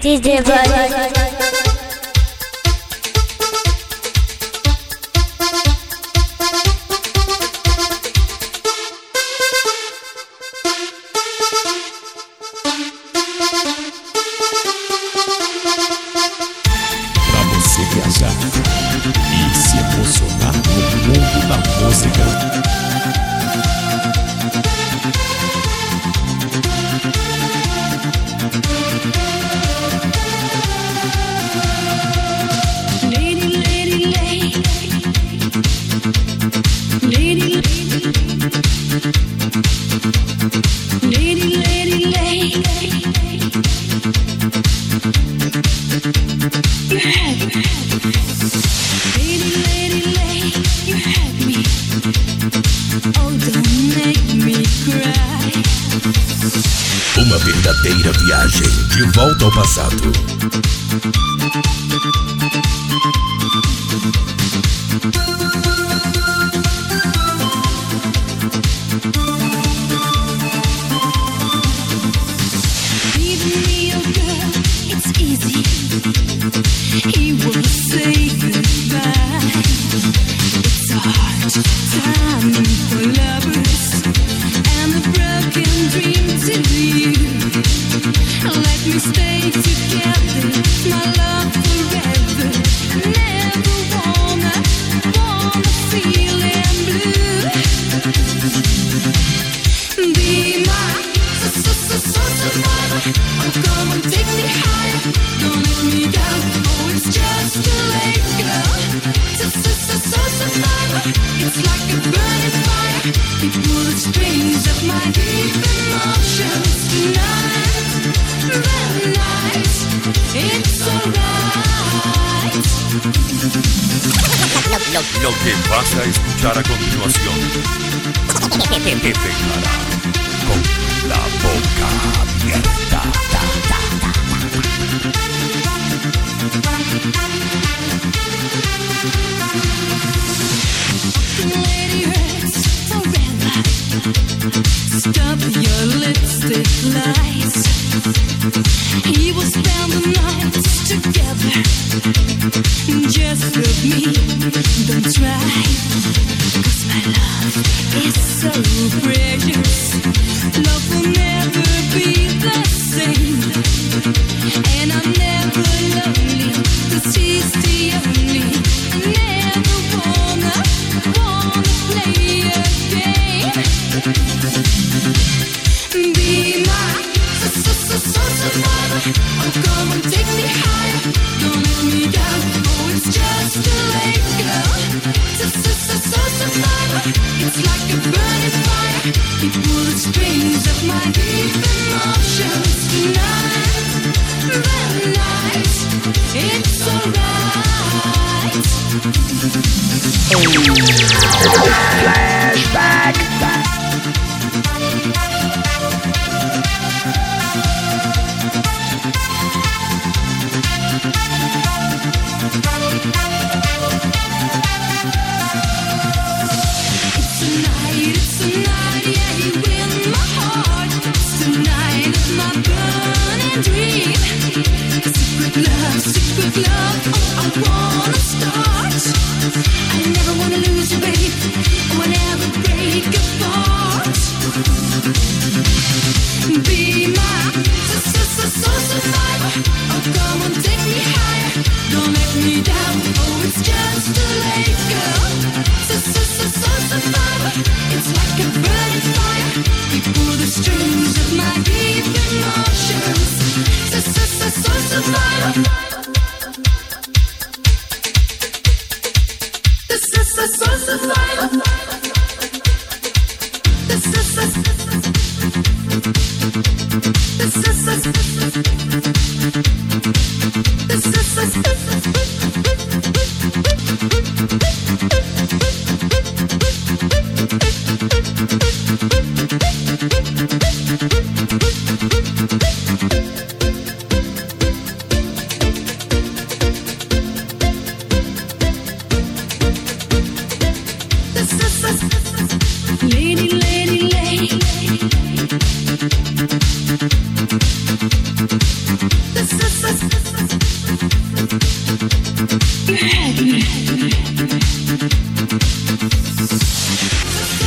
DJ Buzz. E se emocionar no mundo da música. Uma verdadeira viagem de volta ao passado. Lo que vas a escuchar a continuación te dejará con la boca abierta. Stop your lipstick lies. He will spend the nights together. Just with me, don't try. 'Cause my love is so precious. Love will never be the same. And I'm never lonely, 'cause he's the only. Never wanna play a game. Be my survivor. Oh, come on, take me higher. Don't let me down. Oh, it's just too late, girl. Survivor. It's like a burning fire. You pull the strings of my deep emotions tonight. Very nice. It's alright. Flashback. It's tonight, yeah, you win my heart. It's tonight, it's my burning dream. Secret love, oh, I wanna start. I never wanna lose you, babe. I will never break apart. Be my survivor. Oh, come on, take me higher. Don't let me down. Oh, it's just too late, girl. Survivor. It's like a burning fire. You pull the strings of my deep emotions. Survivor. This is a survivor. This is a. This is a. This is a. Lady. You had me.